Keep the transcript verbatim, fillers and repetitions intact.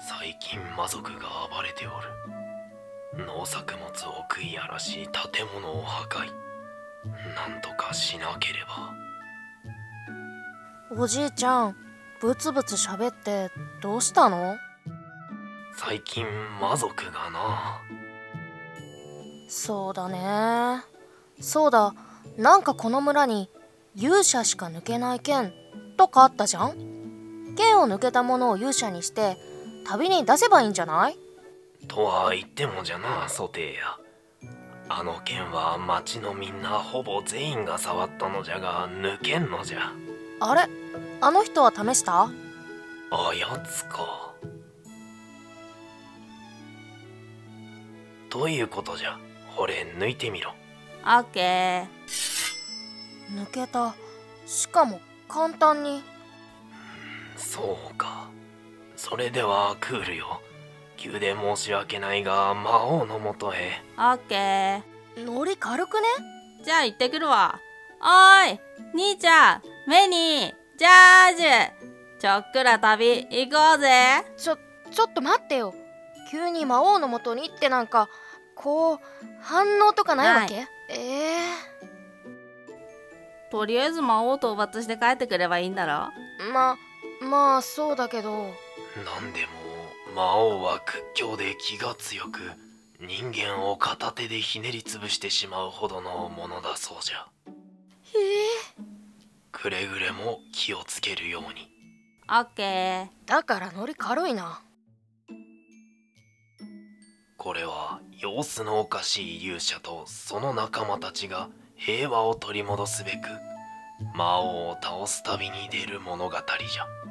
最近魔族が暴れておる。農作物を食い荒らし、建物を破壊。なんとかしなければ。 おじいちゃん、ブツブツ喋ってどうしたの？ 最近魔族がな。 そうだね。そうだ、なんかこの村に勇者しか抜けない剣とかあったじゃん。剣を抜けたものを勇者にして旅に出せばいいんじゃない？ とは言ってもじゃな、ソテーや。あの剣は町のみんなほぼ全員が触ったのじゃが抜けんのじゃ。 あれ、あの人は試した？ あやつか。どういうことじゃ。ほれ抜いてみろ。 オッケー。 抜けた。しかも簡単に。 そうか。それではクールよ。急で申し訳ないが魔王のもとへ。 オッケー。 ノリ軽くね？ じゃあ行ってくるわ。おーい、兄ちゃん、メニー、ジャージュ、ちょっくら旅行こうぜ。 ちょ、ちょっと待ってよ。急に魔王のもとにってなんか、こう、反応とかないわけ？ なええとりあえず魔王討伐して帰ってくればいいんだろ。 ー、ま、まあそうだけど。 なんでも魔王は屈強で気が強く、人間を片手でひねりつぶしてしまうほどのものだそうじゃ。 へえ。 くれぐれも気をつけるように。 オッケー。 だからノリ軽いな。 これは様子のおかしい勇者とその仲間たちが平和を取り戻すべく魔王を倒す旅に出る物語じゃ。